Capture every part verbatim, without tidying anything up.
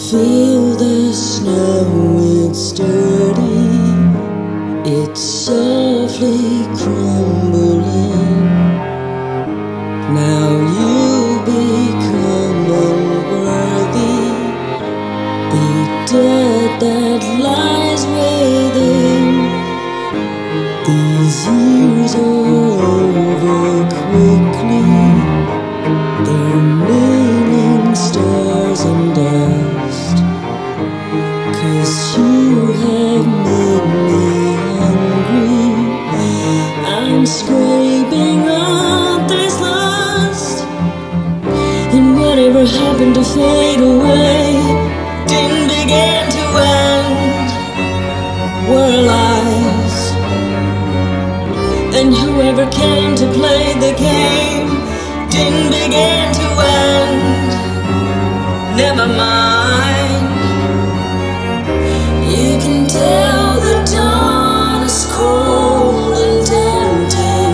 Feel the snow, it's sturdy, it's softly crumbling. Now you become unworthy, the dead that lies within. These years are over quickly, they're million stars and dust. 'Cause you have made me hungry, I'm scraping up this lust. And whatever happened to fade away didn't begin to end. We're lies, and whoever came to play the game didn't begin to end. Never mind. You can tell the dawn is cold and tempting.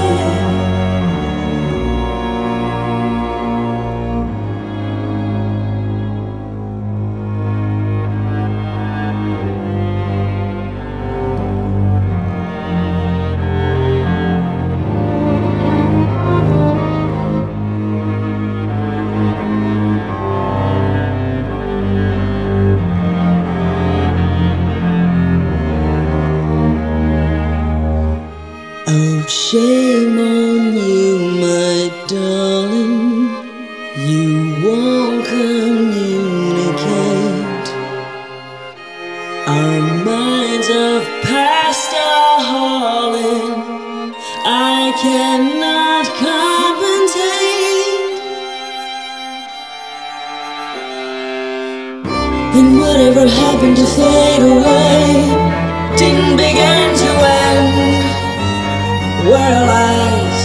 Oh, shame on you, my darling. You won't communicate. Our minds of past are hauling. I cannot compensate. And whatever happened to fade away didn't begin to end. We're lies,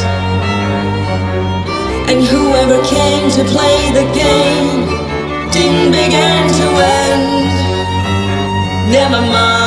and whoever came to play the game didn't begin to end. Never mind.